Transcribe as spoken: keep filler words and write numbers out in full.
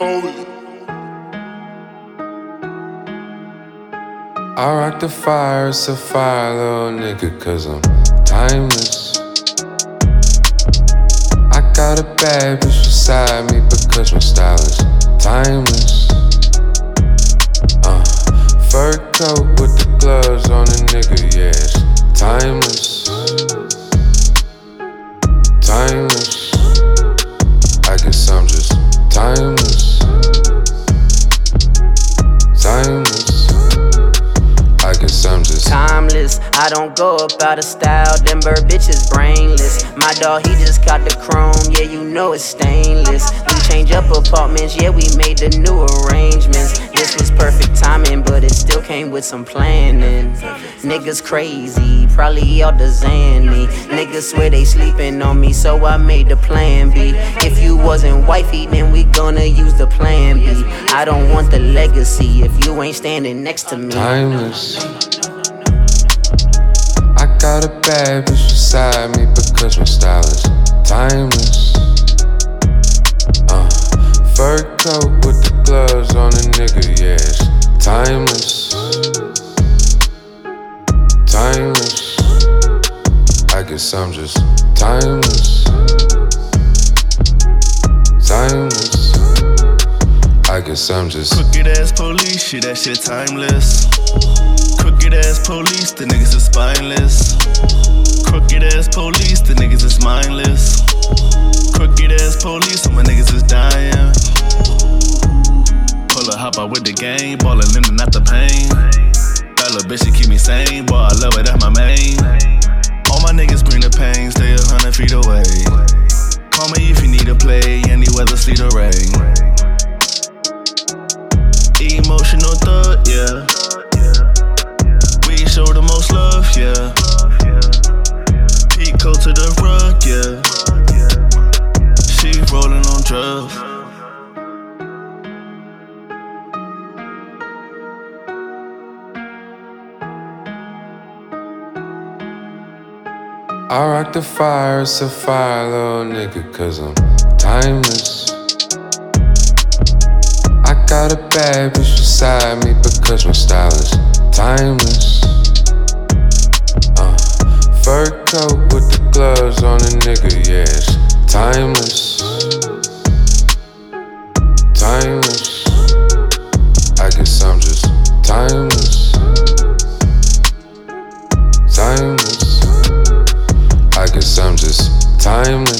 police. I rock the fire, it's a fire, little nigga, cause I'm timeless. I got a bad bitch beside me because my style is timeless. Uh, fur coat with the gloves on a nigga, yeah, it's timeless. Timeless. I guess I'm just timeless. Timeless. I guess I'm just timeless. I don't go up out of style, them bird bitches brainless. My dog, he just got the chrome, yeah, you know it's stainless. We change up apartments, yeah, we made the new arrangements. This was perfect timing, but it still came with some planning. Niggas crazy, probably all the Zanny. Niggas swear they sleeping on me, so I made the plan B. If you wasn't wifey, then we gonna use the plan B. I don't want the legacy if you ain't standing next to me. timeless. I got a bad bitch beside me because my style is timeless. Uh, fur coat with the gloves on a nigga, yeah, it's timeless. Timeless. I guess I'm just timeless. Timeless. I guess I'm just crooked ass police, shit, that shit timeless. Crooked ass police, the niggas is spineless. Crooked ass police, the niggas is mindless. Crooked ass police, some of my niggas is dying. Pull a hop out with the game, ballin' in and not the pain. That little bitch, she keep me sane, boy, I love her, that's my main. All my niggas bring the pain, stay a hundred feet away. Call me if you need to play, any weather, sleet or rain. Emotional thug, yeah. We show the most love, yeah. Pico to the rug, yeah. She rollin' on drugs. I rock the fire, it's a fire, little nigga, cause I'm timeless. I got a bad bitch beside me because my style is timeless. Uh, fur coat with the gloves on a nigga, yeah, it's timeless. Timeless. I guess I'm just timeless. Timeless. I guess I'm just timeless.